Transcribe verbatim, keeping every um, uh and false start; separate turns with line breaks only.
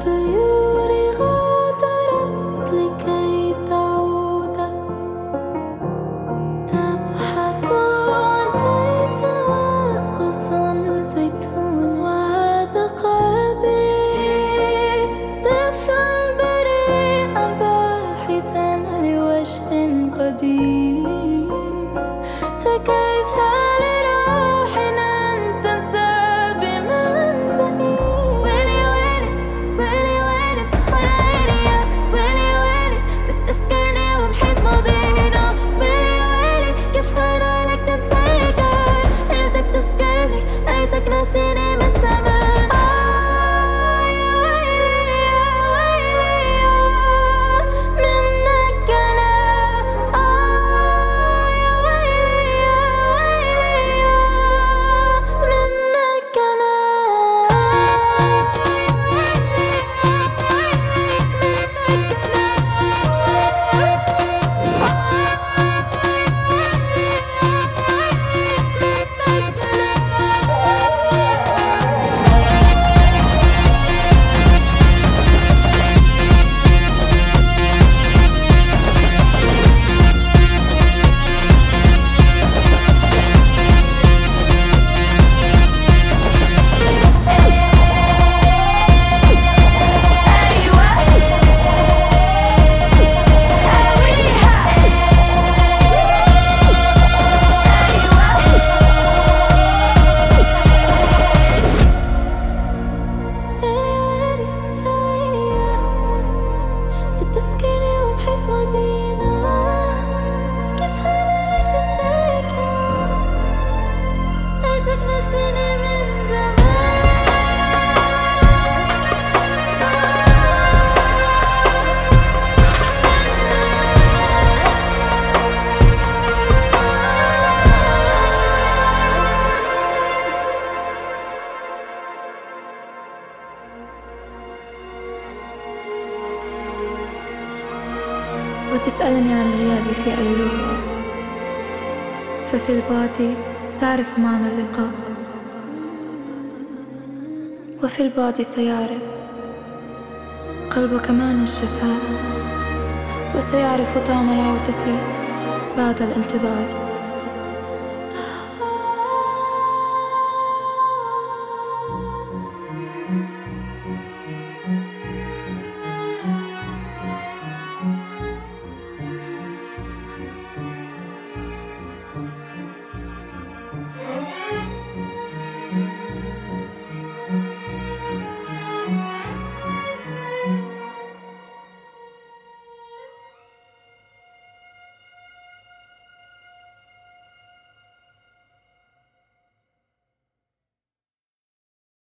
طيور غادرت لكي تعود، تبحث عن بيت وغصن زيتون. وعاد قلبي طفلا بريئا باحثا لوجه قديم، فكيف لروحنا أن تنسى بمنتهي. ويلي ويلي ويلي ويلي مسحر عيني، ويلي ويلي سبت سكني ومحيط ماضينا. ويلي ويلي كيف هنالك تنسيك، قلتك تسكرني لقيتك ناسيني من زمان. آه يا ويلي يا ويلي يا منك أنا. آه يا ويلي يا ويلي يا منك أنا. سبت سكيني ومحيط مدينة، كيف هنالك تنسيك، لقيتك ناسيني من زمان. وتسألني عن الغياب في أيلول، ففي البعد تعرف معنى اللقاء، وفي البعد سيعرف قلبك معنى الشفاء، وسيعرف طعم العودة بعد الانتظار.